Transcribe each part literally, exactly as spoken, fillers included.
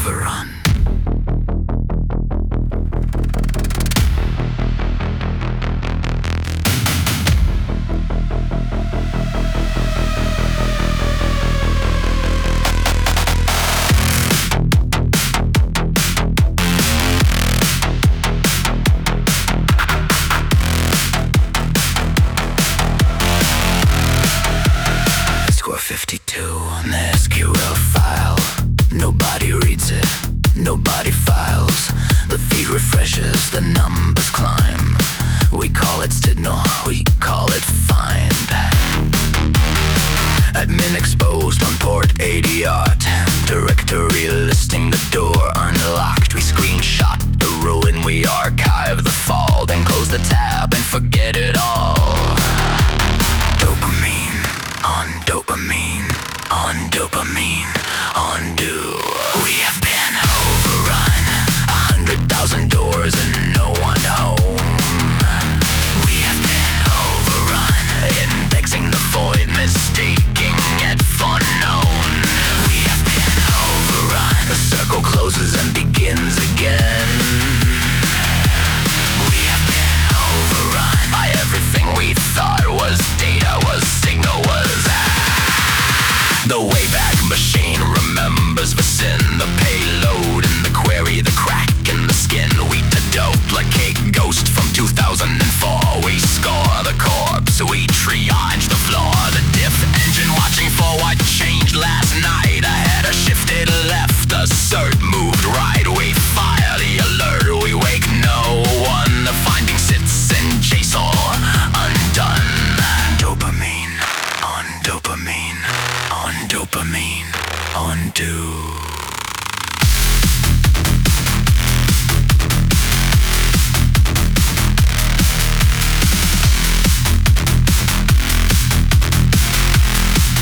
overrun. fifty-two on the S Q L file. Nobody reads it, nobody files. The feed refreshes, the numbers climb. We call it signal, we call it find. Admin exposed on port eighty art. Directory listing the door unlocked. We screenshot the ruin, we archive the fall. Then close the tab and forget it all. Dopamine, on dopamine, on dopamine, undo. We have been overrun. A hundred thousand doors and no one home. We have been overrun. Indexing the void, mistaking it for known. We have been overrun. The circle closes and begins again. We have been overrun by everything we thought was data, was signal, was the Wayback Machine remembers the sin, the payload in the query, the crack in the skin. We duplicate Ghost from two thousand four. We score the corpse, we triage the floor. The diff engine watching for what changed last night. A header shifted left, the cert moved right. We fire the alert, we wake no one. The finding sits in JSON undone. Dopamine, on dopamine, on dopamine, undo.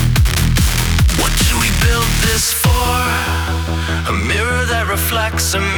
What did we build this for? A mirror that reflects a